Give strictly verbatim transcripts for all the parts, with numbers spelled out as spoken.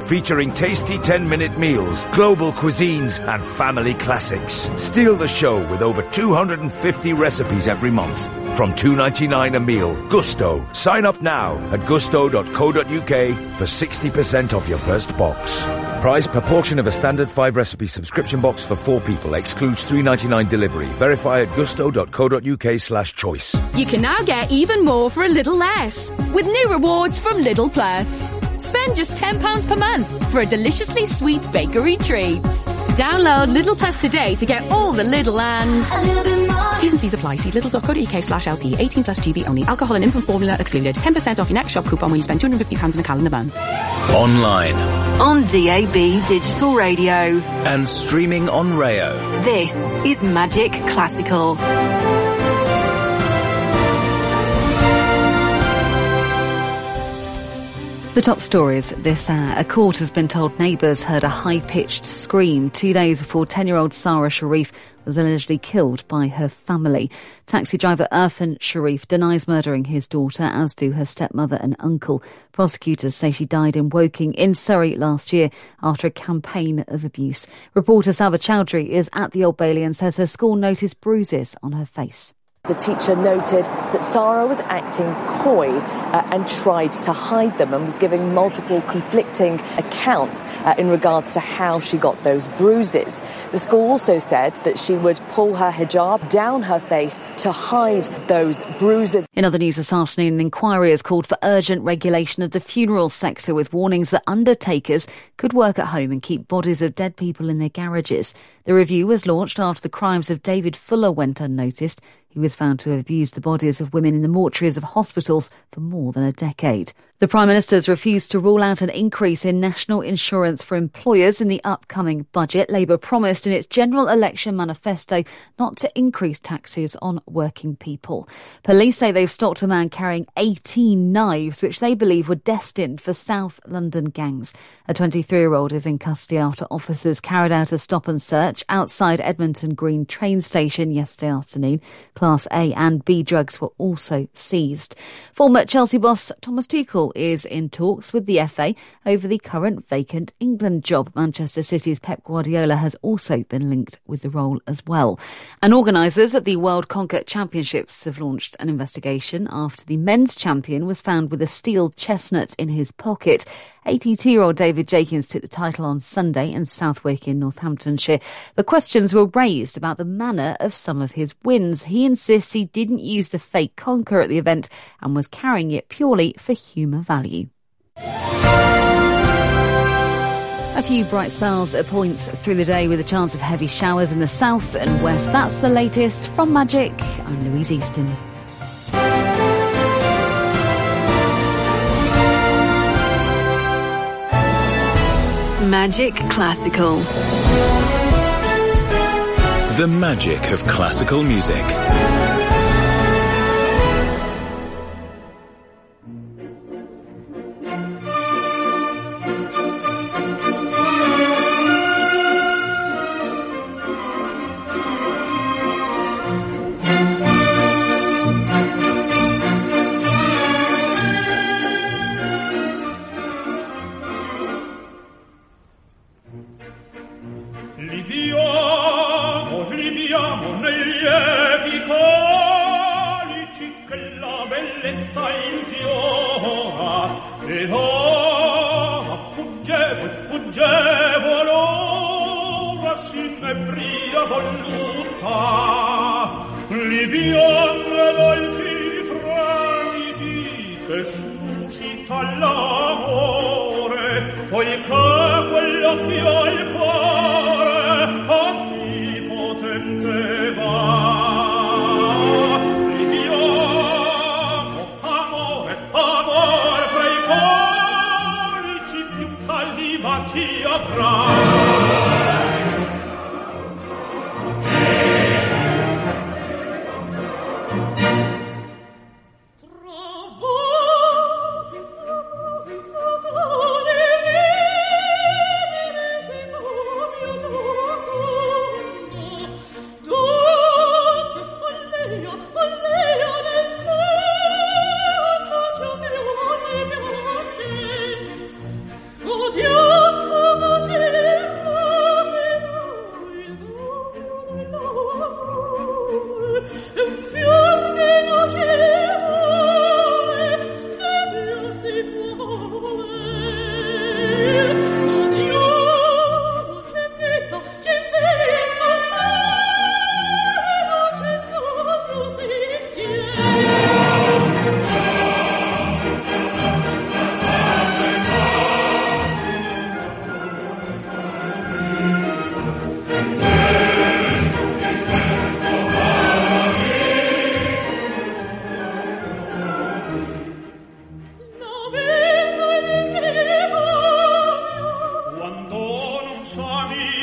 featuring tasty ten-minute meals, global cuisines, and family classics. Steal the show with over two hundred fifty recipes every month. From two dollars and ninety-nine cents a meal. Gusto. Sign up now at gusto dot co dot uk for sixty percent off your first box. Price per portion of a standard five recipe subscription box for four people. Excludes three dollars and ninety-nine cents delivery. Verify at gusto dot co dot uk slash choice. You can now get even more for a little less with new rewards from Lidl Plus. Spend just ten pounds per month for a deliciously sweet bakery treat. Download Lidl Plus today to get all the Lidl and a little bit more. T's and C's apply. See lidl dot co dot uk slash lp. eighteen plus G B only. Alcohol and infant formula excluded. ten percent off your next shop coupon when you spend two hundred fifty pounds in a calendar month. Online. On D A B Digital Radio. And streaming on Rayo. This is Magic Classical. The top stories this hour. A court has been told neighbours heard a high-pitched scream two days before ten-year-old Sarah Sharif was allegedly killed by her family. Taxi driver Irfan Sharif denies murdering his daughter, as do her stepmother and uncle. Prosecutors say she died in Woking in Surrey last year after a campaign of abuse. Reporter Saba Chowdhury is at the Old Bailey and says her school noticed bruises on her face. The teacher noted that Sarah was acting coy uh, and tried to hide them and was giving multiple conflicting accounts uh, in regards to how she got those bruises. The school also said that she would pull her hijab down her face to hide those bruises. In other news this afternoon, an inquiry has called for urgent regulation of the funeral sector, with warnings that undertakers could work at home and keep bodies of dead people in their garages. The review was launched after the crimes of David Fuller went unnoticed. He was found to have abused the bodies of women in the mortuaries of hospitals for more than a decade. The Prime Minister has refused to rule out an increase in national insurance for employers in the upcoming budget. Labour promised in its general election manifesto not to increase taxes on working people. Police say they've stopped a man carrying eighteen knives, which they believe were destined for South London gangs. A twenty-three-year-old is in custody after officers carried out a stop and search outside Edmonton Green train station yesterday afternoon. Class A and B drugs were also seized. Former Chelsea boss Thomas Tuchel is in talks with the F A over the current vacant England job. Manchester City's Pep Guardiola has also been linked with the role as well. And organisers at the World Conquer Championships have launched an investigation after the men's champion was found with a steel chestnut in his pocket. eighty-two-year-old David Jenkins took the title on Sunday in Southwick in Northamptonshire. But questions were raised about the manner of some of his wins. He insists he didn't use the fake conker at the event and was carrying it purely for humour value. A few bright spells at points through the day with a chance of heavy showers in the south and west. That's the latest from Magic. I'm Louise Easton. Magic Classical. The magic of classical music. Oh, Dieu!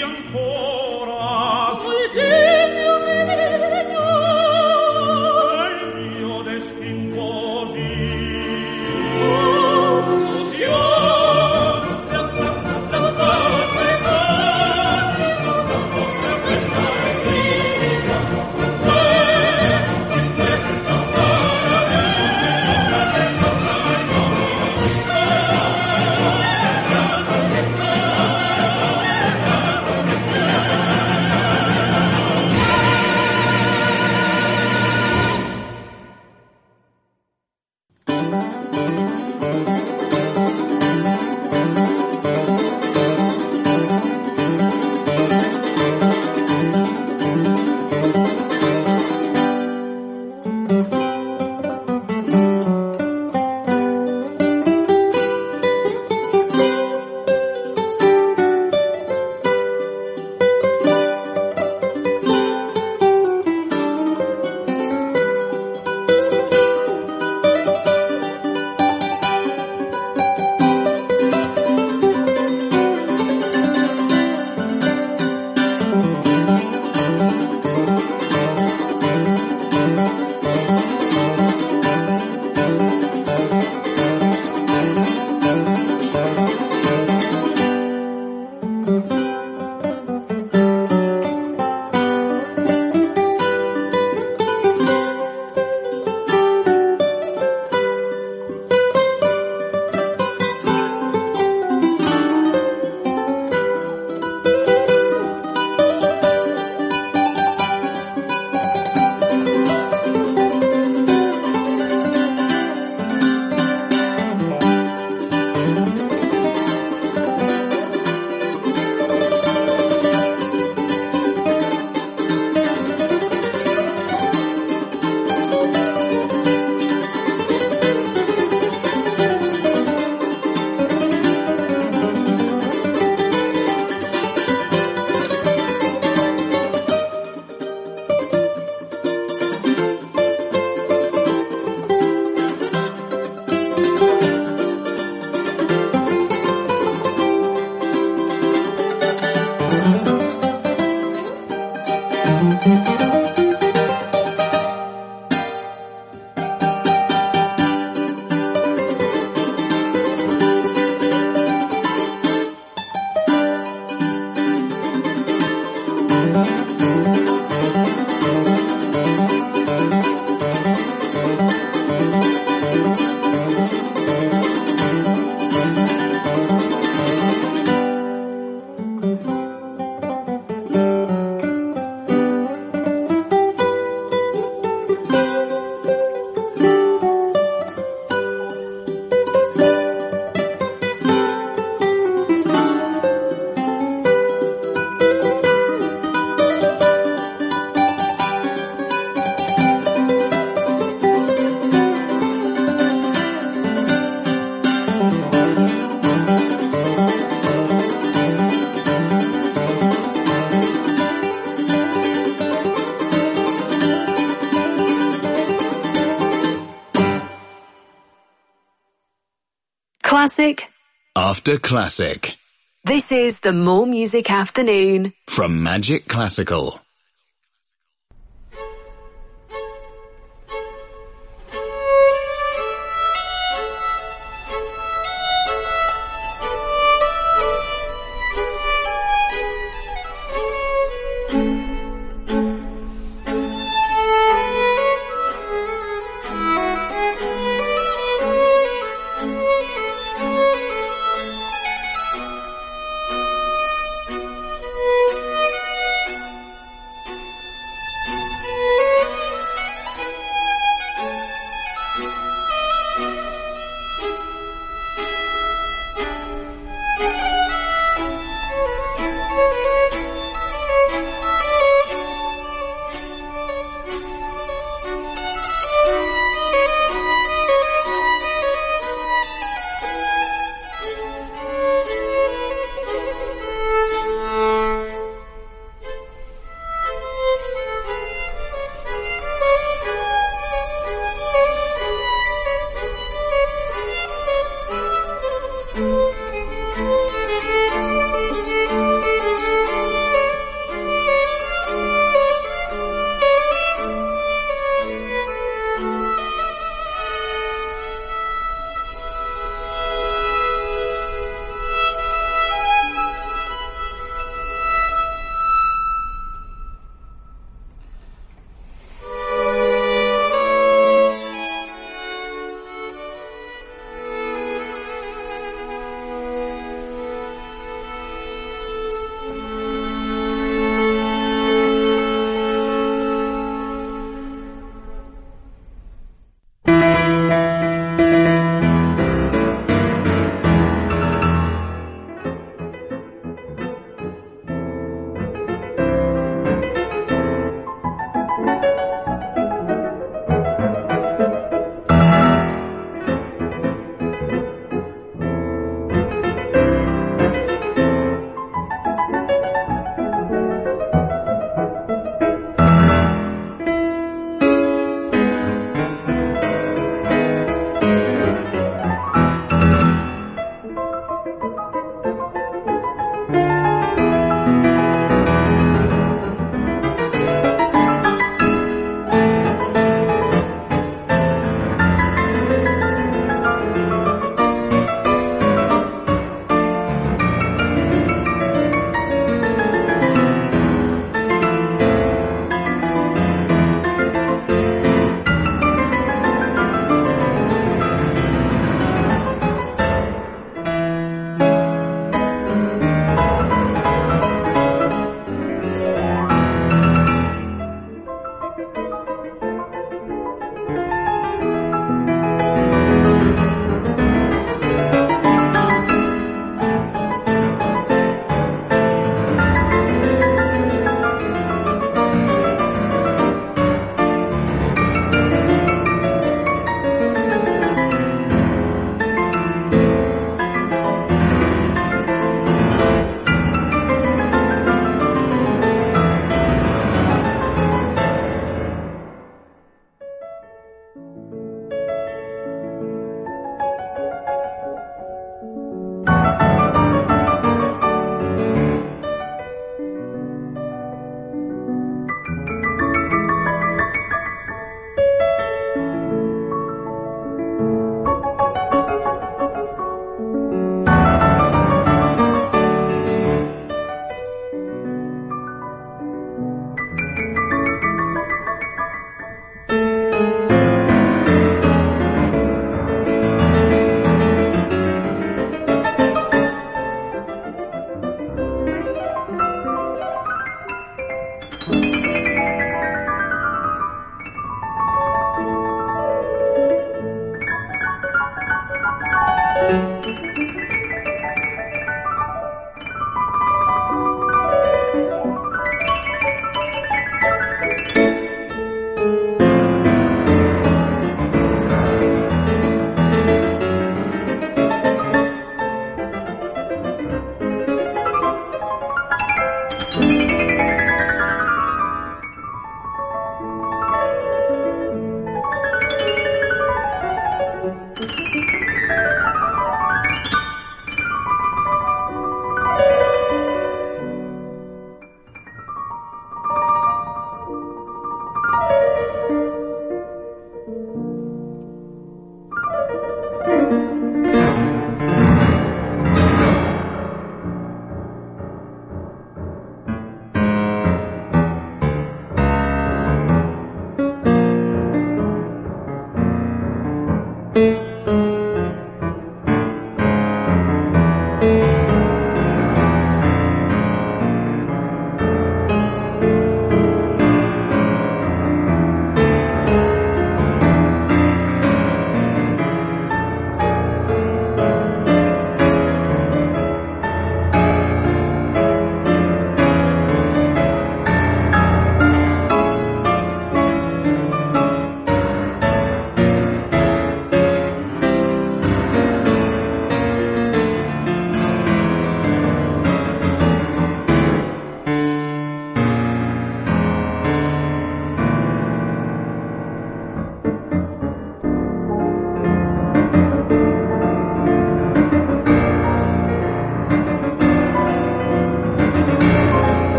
Classic after classic. This is the More Music Afternoon from Magic Classical.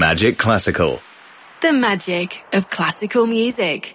Magic Classical. The magic of classical music.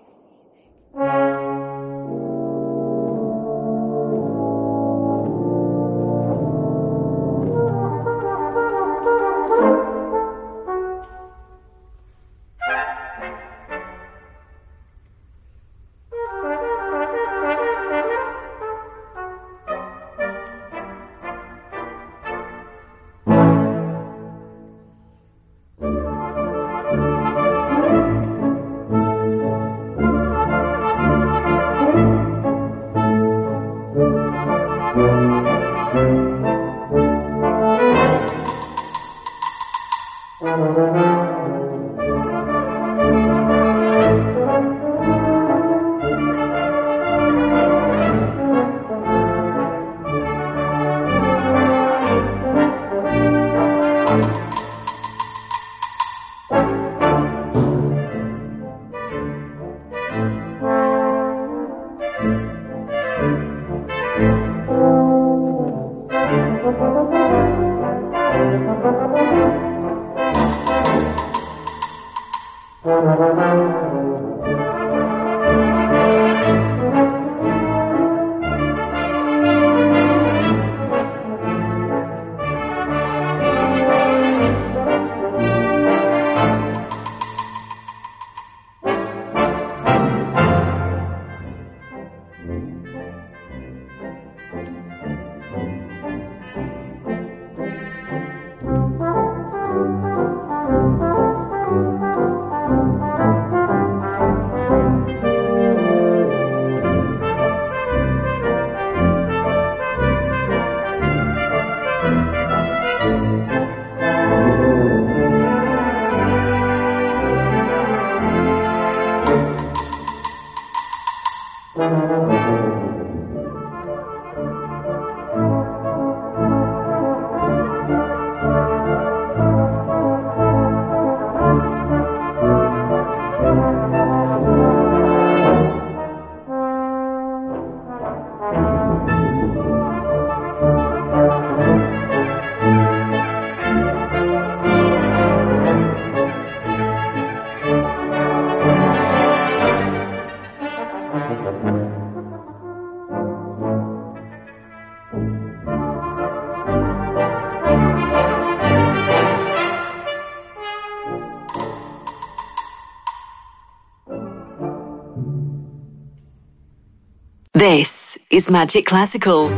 This is Magic Classical,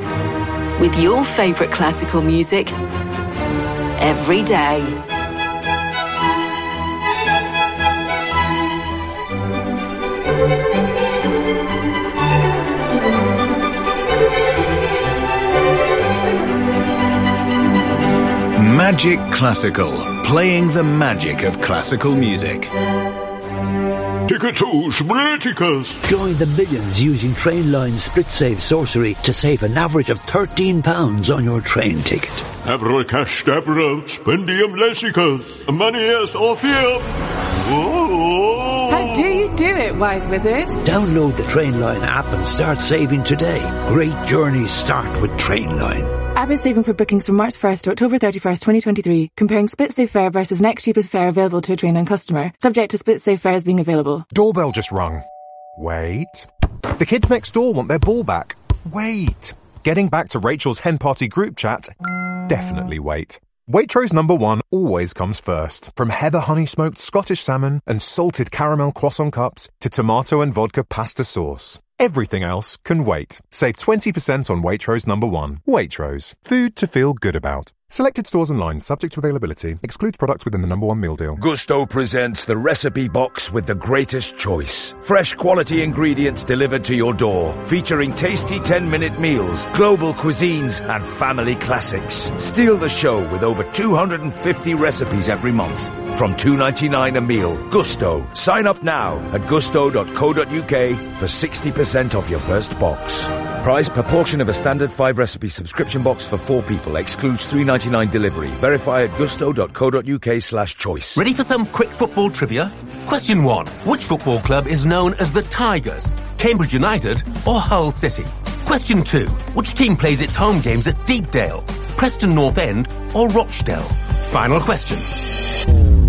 with your favourite classical music every day. Magic Classical, playing the magic of classical music. Ticketos, Spliticus. Join the millions using Trainline's Split Save sorcery to save an average of thirteen pounds on your train ticket. Abra cash dabra, spendium lessicus, manias orpheum. How do you do it, wise wizard? Download the Trainline app and start saving today. Great journeys start with Trainline. App is saving for bookings from March first to October thirty-first, twenty twenty-three, comparing split save fare versus next cheapest fare available to a Trainline customer, subject to split save fares being available. Doorbell just rung. Wait. The kids next door want their ball back. Wait. Getting back to Rachel's hen party group chat. Definitely wait. Waitrose number one always comes first. From heather honey smoked Scottish salmon and salted caramel croissant cups to tomato and vodka pasta sauce. Everything else can wait. Save twenty percent on Waitrose number one. Waitrose. Food to feel good about. Selected stores and lines subject to availability. Excludes products within the number one meal deal. Gusto presents the recipe box with the greatest choice. Fresh quality ingredients delivered to your door. Featuring tasty ten-minute meals, global cuisines, and family classics. Steal the show with over two hundred fifty recipes every month. From two dollars and ninety-nine cents a meal. Gusto. Sign up now at gusto dot co dot uk for sixty percent off your first box. Price per portion of a standard five recipe subscription box for four people. Excludes three dollars and ninety-nine cents delivery. Verify at gusto dot co dot uk slash choice. Ready for some quick football trivia? Question one. Which football club is known as the Tigers? Cambridge United or Hull City? Question two. Which team plays its home games at Deepdale? Preston North End or Rochdale? Final question.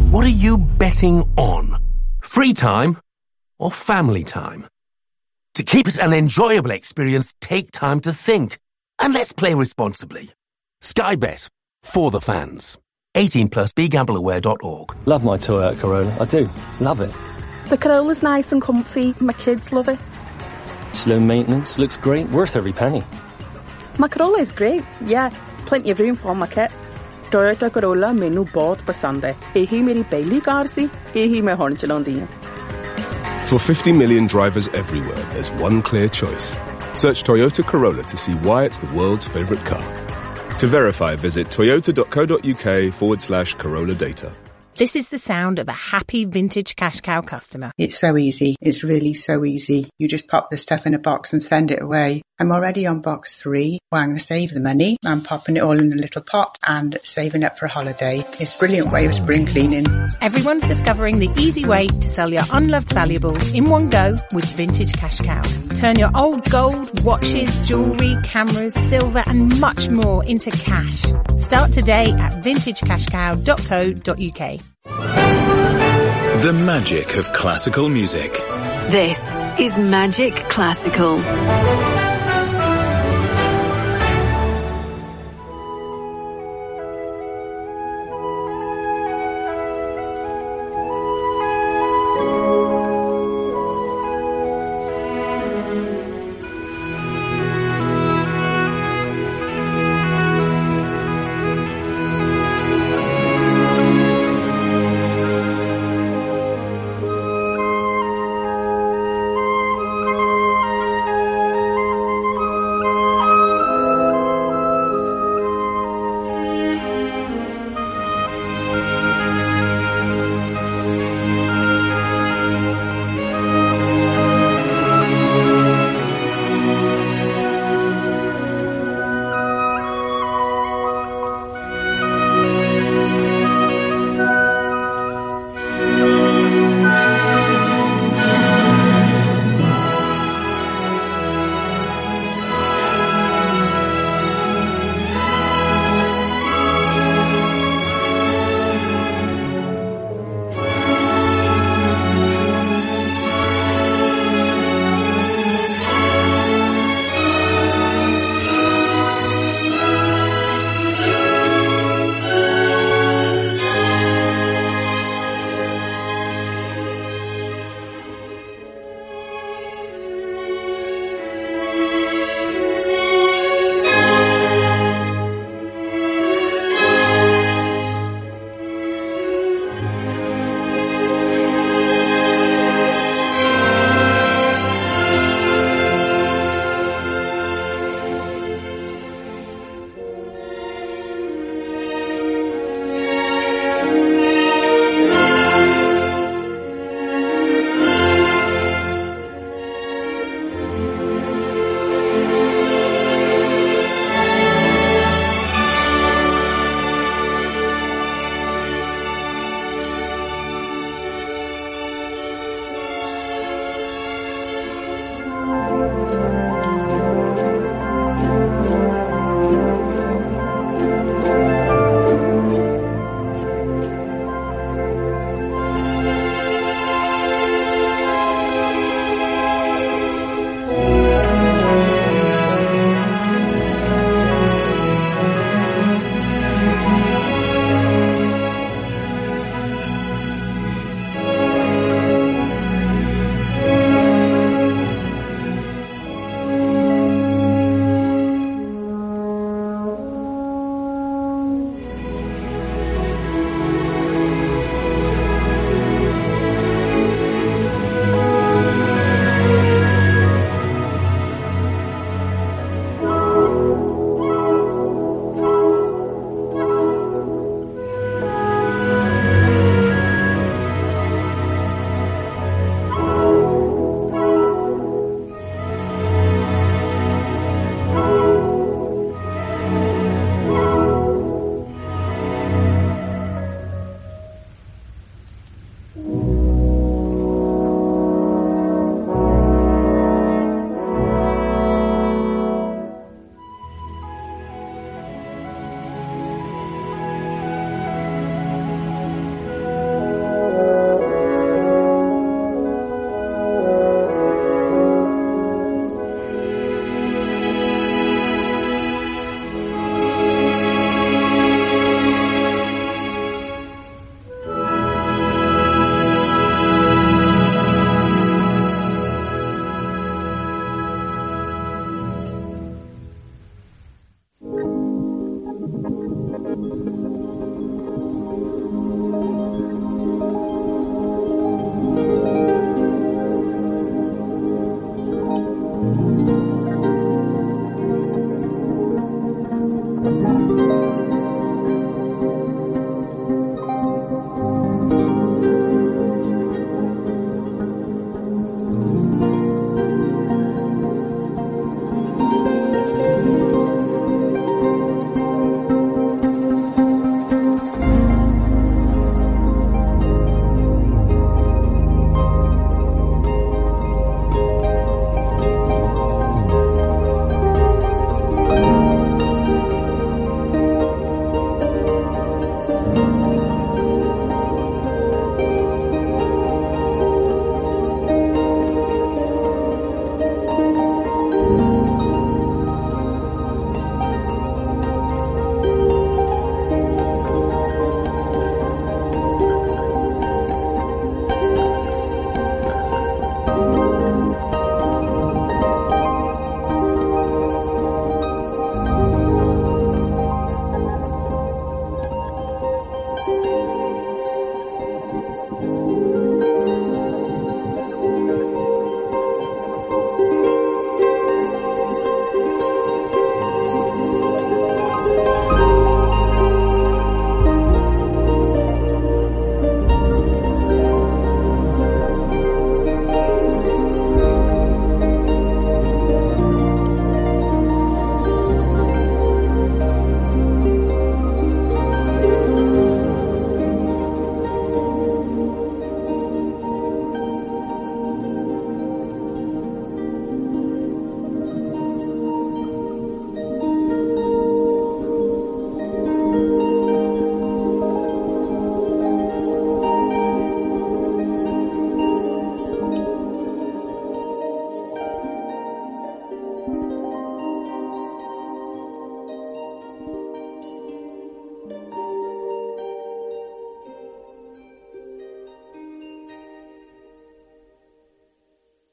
What are you betting on? Free time or family time? To keep it an enjoyable experience, take time to think. And let's play responsibly. Sky Bet. For the fans. eighteen plus, be gamble aware dot org. Love my Toyota Corolla. I do. Love it. The Corolla's nice and comfy. My kids love it. Slow maintenance. Looks great. Worth every penny. My Corolla is great. Yeah, plenty of room for my kit. Toyota Corolla menu बहुत पसंद है. यही मेरी पहली car सी. यही मैं हुण चलाउंदी हां. For fifty million drivers everywhere, there's one clear choice. Search Toyota Corolla to see why it's the world's favourite car. To verify, visit toyota.co.uk forward slash Corolla data. This is the sound of a happy vintage cash cow customer. It's so easy. It's really so easy. You just pop the stuff in a box and send it away. I'm already on box three. Well, I'm going to save the money. I'm popping it all in a little pot and saving up for a holiday. It's a brilliant way of spring cleaning. Everyone's discovering the easy way to sell your unloved valuables in one go with Vintage Cash Cow. Turn your old gold, watches, jewellery, cameras, silver and much more into cash. Start today at vintage cash cow dot co dot uk. The magic of classical music. This is Magic Classical.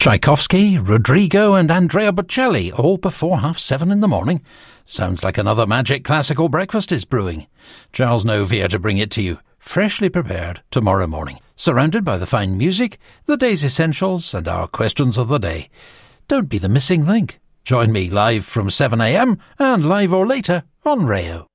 Tchaikovsky, Rodrigo and Andrea Bocelli, all before half seven in the morning. Sounds like another magic classical breakfast is brewing. Charles Nove here to bring it to you, freshly prepared tomorrow morning. Surrounded by the fine music, the day's essentials and our questions of the day. Don't be the missing link. Join me live from seven a m and live or later on Rayo.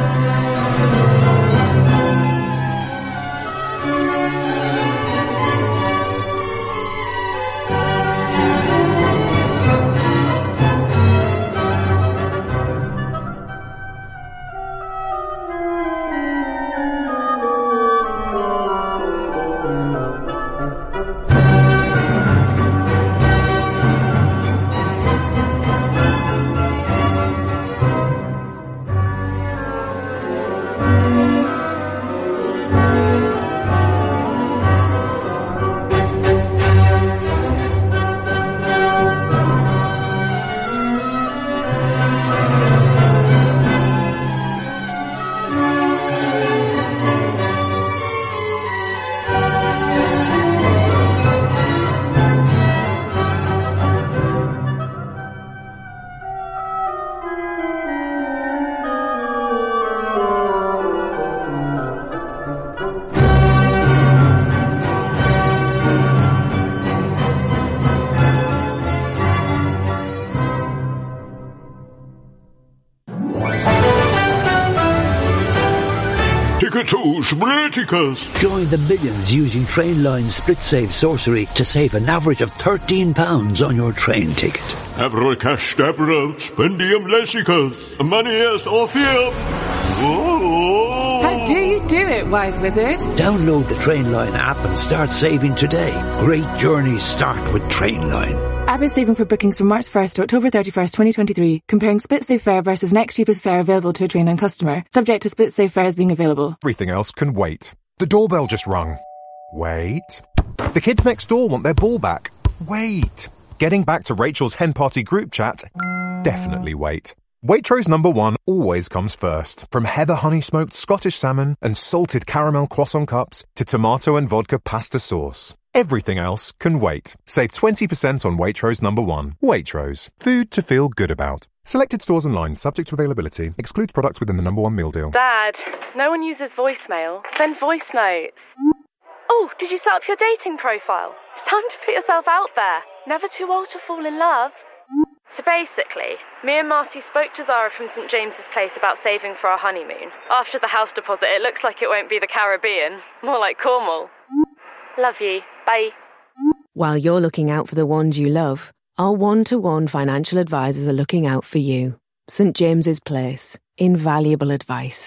Spriticus. Join the millions using Trainline Split Save Sorcery to save an average of thirteen pounds on your train ticket. Abracadabra, spendium lessicus. Manius Orpheum. How do you do it, wise wizard? Download the Trainline app and start saving today. Great journeys start with Trainline. Average saving for bookings from March first to October thirty-first, twenty twenty-three. Comparing Split Save fare versus next cheapest fare available to a Trainline customer. Subject to Split Save fares being available. Everything else can wait. The doorbell just rung. Wait. The kids next door want their ball back. Wait. Getting back to Rachel's hen party group chat. Definitely wait. Waitrose number one always comes first. From heather honey smoked Scottish salmon and salted caramel croissant cups to tomato and vodka pasta sauce. Everything else can wait. Save twenty percent on Waitrose number one. Waitrose. Food to feel good about. Selected stores and lines subject to availability. Excludes products within the number one meal deal. Dad, no one uses voicemail. Send voice notes. Oh, did you set up your dating profile? It's time to put yourself out there. Never too old to fall in love. So basically, me and Marty spoke to Zara from St James's Place about saving for our honeymoon. After the house deposit, it looks like it won't be the Caribbean. More like Cornwall. Love you. Bye. While you're looking out for the ones you love, our one-to-one financial advisors are looking out for you. St James's Place. Invaluable advice.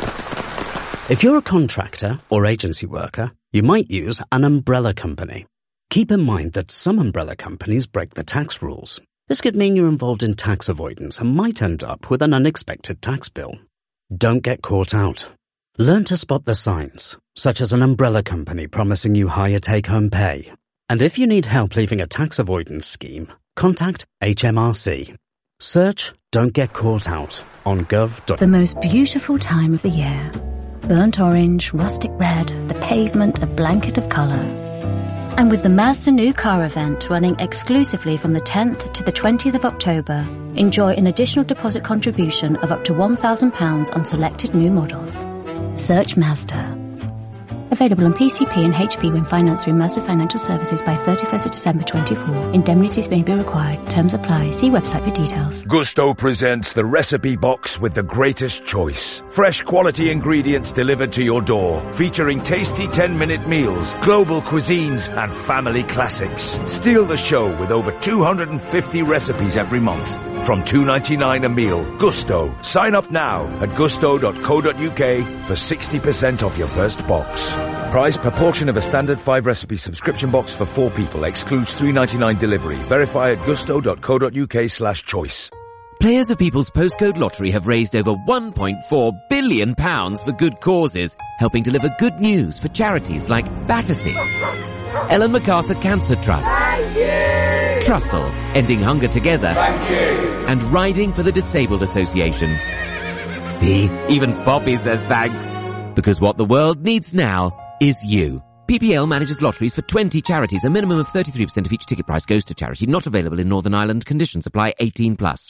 If you're a contractor or agency worker, you might use an umbrella company. Keep in mind that some umbrella companies break the tax rules. This could mean you're involved in tax avoidance and might end up with an unexpected tax bill. Don't get caught out. Learn to spot the signs, such as an umbrella company promising you higher take-home pay. And if you need help leaving a tax avoidance scheme, contact H M R C. Search Don't Get Caught Out on gov dot. The most beautiful time of the year. Burnt orange, rustic red, the pavement a blanket of colour. And with the Mazda New Car event running exclusively from the tenth to the twentieth of October, enjoy an additional deposit contribution of up to one thousand pounds on selected new models. Search Mazda. Available on P C P and H P when financed through Mazda Financial Services by thirty-first of December twenty-four. Indemnities may be required. Terms apply. See website for details. Gusto presents the recipe box with the greatest choice. Fresh quality ingredients delivered to your door. Featuring tasty ten-minute meals, global cuisines and family classics. Steal the show with over two hundred fifty recipes every month. From two ninety-nine a meal. Gusto. Sign up now at gusto dot co dot uk for sixty percent off your first box. Price per portion of a standard five recipe subscription box for four people. Excludes three ninety-nine delivery. Verify at gusto dot co dot uk slash choice. Players of People's Postcode Lottery have raised over one point four billion pounds for good causes, helping deliver good news for charities like Battersea, Ellen MacArthur Cancer Trust, Trussell, Ending Hunger Together, and Riding for the Disabled Association. See, even Poppy says thanks. Because what the world needs now is you. P P L manages lotteries for twenty charities. A minimum of thirty-three percent of each ticket price goes to charity. Not available in Northern Ireland. Conditions apply. eighteen plus.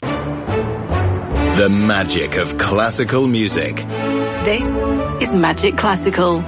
The magic of classical music. This is Magic Classical.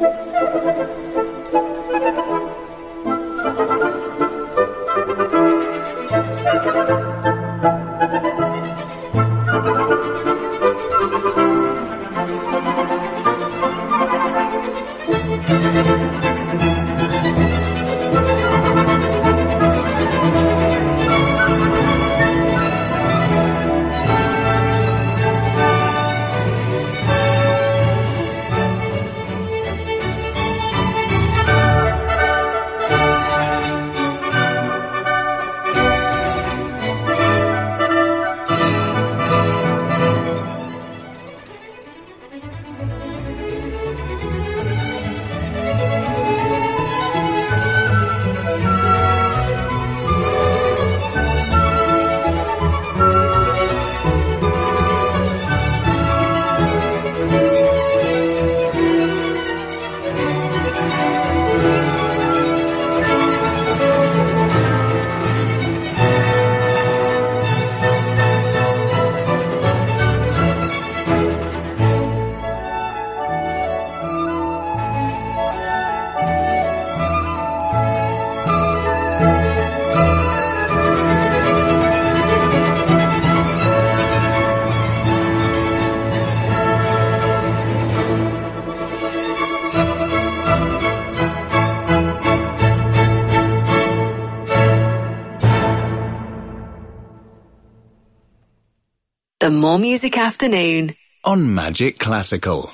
The More Music Afternoon on Magic Classical.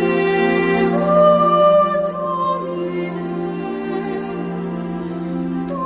Tu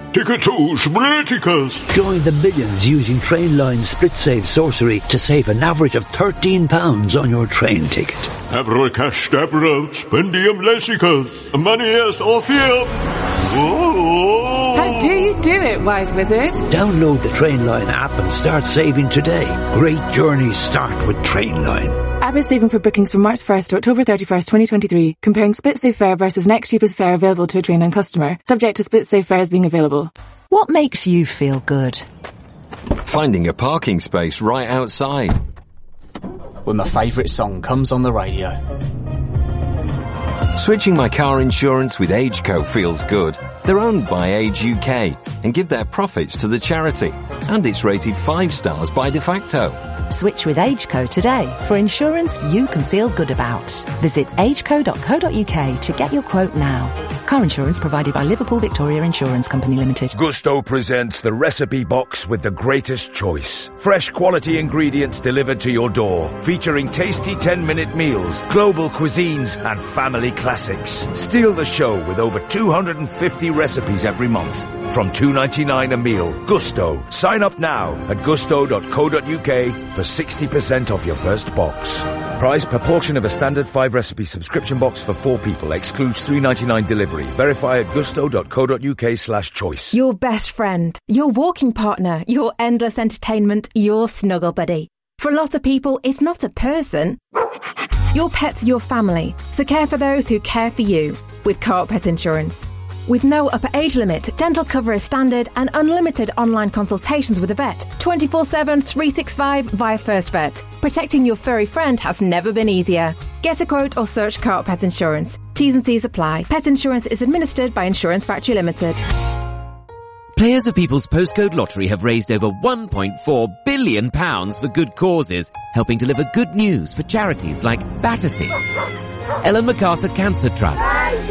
Ticketus Briticus. Join the millions using Trainline Split Save Sorcery to save an average of thirteen pounds on your train ticket. Abracadabra, spendium lessicus. Manius Orpheum. Whoa. How do you do it, wise wizard? Download the Trainline app and start saving today. Great journeys start with Trainline. App is saving for bookings from March first to October thirty-first, twenty twenty-three, comparing Split Save fare versus next cheapest fare available to a Trainline customer, subject to Split Save fares being available. What makes you feel good? Finding a parking space right outside. When my favourite song comes on the radio. Switching my car insurance with AgeCo feels good. They're owned by Age U K and give their profits to the charity. And it's rated five stars by De Facto. Switch with AgeCo today for insurance you can feel good about. Visit ageco dot co dot uk to get your quote now. Car insurance provided by Liverpool Victoria Insurance Company Limited. Gusto presents the recipe box with the greatest choice. Fresh quality ingredients delivered to your door, featuring tasty ten-minute meals, global cuisines, and family classics. Steal the show with over two hundred fifty recipes every month. From two ninety-nine a meal. Gusto. Sign up now at gusto dot co dot uk for sixty percent off your first box. Price per portion of a standard five recipe subscription box for four people. Excludes three ninety-nine delivery. Verify at gusto dot co dot uk slash choice. Your best friend, your walking partner, your endless entertainment, your snuggle buddy. For a lot of people, it's not a person. Your pet's your family, so care for those who care for you with Co-op Pet Insurance. With no upper age limit, dental cover is standard and unlimited online consultations with a vet. twenty-four seven, three sixty-five via First Vet. Protecting your furry friend has never been easier. Get a quote or search Co-op Pet Insurance. T's and C's apply. Pet insurance is administered by Insurance Factory Limited. Players of People's Postcode Lottery have raised over one point four billion pounds for good causes, helping deliver good news for charities like Battersea, Ellen MacArthur Cancer Trust,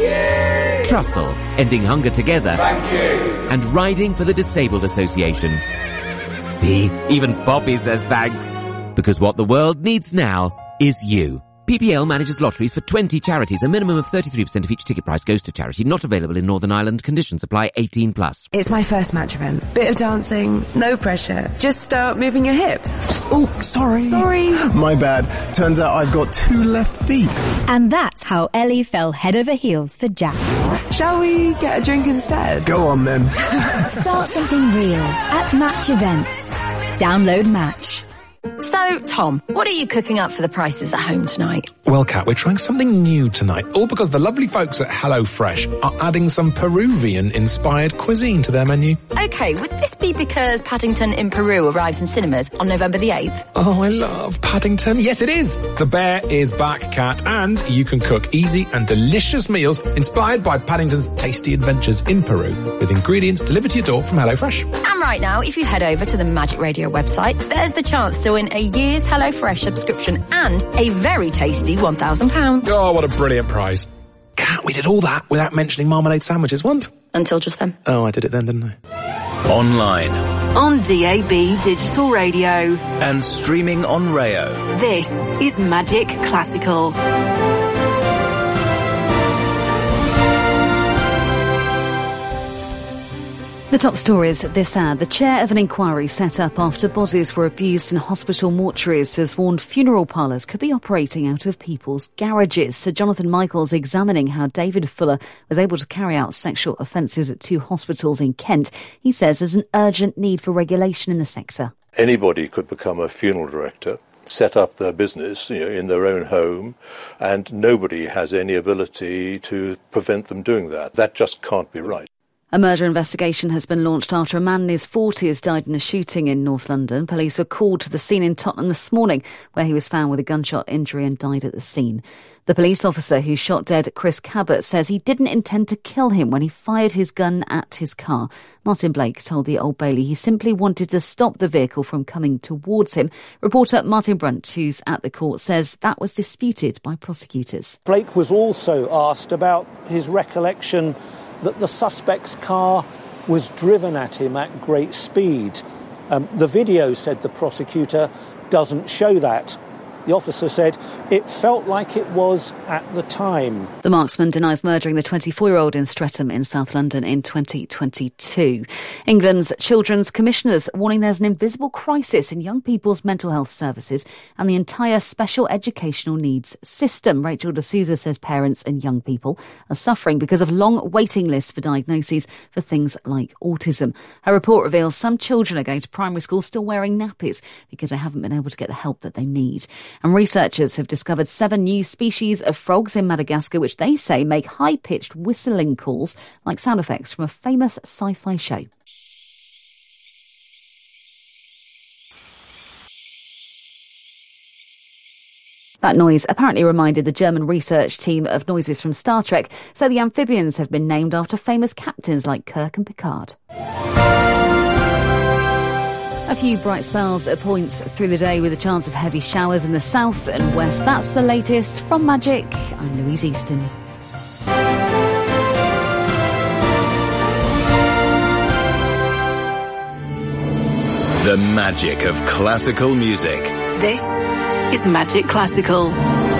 Trussell, Ending Hunger Together, and Riding for the Disabled Association. See, even Poppy says thanks. Because what the world needs now is you. P P L manages lotteries for twenty charities. A minimum of thirty-three percent of each ticket price goes to charity. Not available in Northern Ireland. Conditions apply. eighteen plus. It's my first match event. Bit of dancing, no pressure. Just start moving your hips. Oh, sorry. Sorry. My bad. Turns out I've got two left feet. And that's how Ellie fell head over heels for Jack. Shall we get a drink instead? Go on then. Start something real at Match Events. Download Match. So, Tom, what are you cooking up for the prices at home tonight? Well, Kat, we're trying something new tonight, all because the lovely folks at HelloFresh are adding some Peruvian-inspired cuisine to their menu. Okay, would this be because Paddington in Peru arrives in cinemas on November the eighth? Oh, I love Paddington. Yes, it is. The bear is back, Kat, and you can cook easy and delicious meals inspired by Paddington's tasty adventures in Peru, with ingredients delivered to your door from HelloFresh. And right now, if you head over to the Magic Radio website, there's the chance to win a year's HelloFresh subscription and a very tasty one thousand pounds. Oh, what a brilliant prize. Kat, we did all that without mentioning marmalade sandwiches once. Until just then. Oh, I did it then, didn't I? Online. On D A B Digital Radio. And streaming on Rayo. This is Magic Classical. The top stories at this hour. The chair of an inquiry set up after bodies were abused in hospital mortuaries has warned funeral parlours could be operating out of people's garages. Sir Jonathan Michael's examining how David Fuller was able to carry out sexual offences at two hospitals in Kent. He says there's an urgent need for regulation in the sector. Anybody could become a funeral director, set up their business, you know, in their own home, and nobody has any ability to prevent them doing that. That just can't be right. A murder investigation has been launched after a man in his forties died in a shooting in North London. Police were called to the scene in Tottenham this morning, where he was found with a gunshot injury and died at the scene. The police officer who shot dead Chris Cabot says he didn't intend to kill him when he fired his gun at his car. Martin Blake told the Old Bailey he simply wanted to stop the vehicle from coming towards him. Reporter Martin Brunt, who's at the court, says that was disputed by prosecutors. Blake was also asked about his recollection that the suspect's car was driven at him at great speed. Um, the video, said the prosecutor, doesn't show that. The officer said it felt like it was at the time. The marksman denies murdering the twenty-four-year-old in Streatham in South London in twenty twenty-two. England's Children's Commissioners warning there's an invisible crisis in young people's mental health services and the entire special educational needs system. Rachel D'Souza says parents and young people are suffering because of long waiting lists for diagnoses for things like autism. Her report reveals some children are going to primary school still wearing nappies because they haven't been able to get the help that they need. And researchers have discovered seven new species of frogs in Madagascar, which they say make high-pitched whistling calls like sound effects from a famous sci-fi show. That noise apparently reminded the German research team of noises from Star Trek, so the amphibians have been named after famous captains like Kirk and Picard. A few bright spells at points through the day with a chance of heavy showers in the south and west. That's the latest from Magic. I'm Louise Easton. The magic of classical music. This is Magic Classical.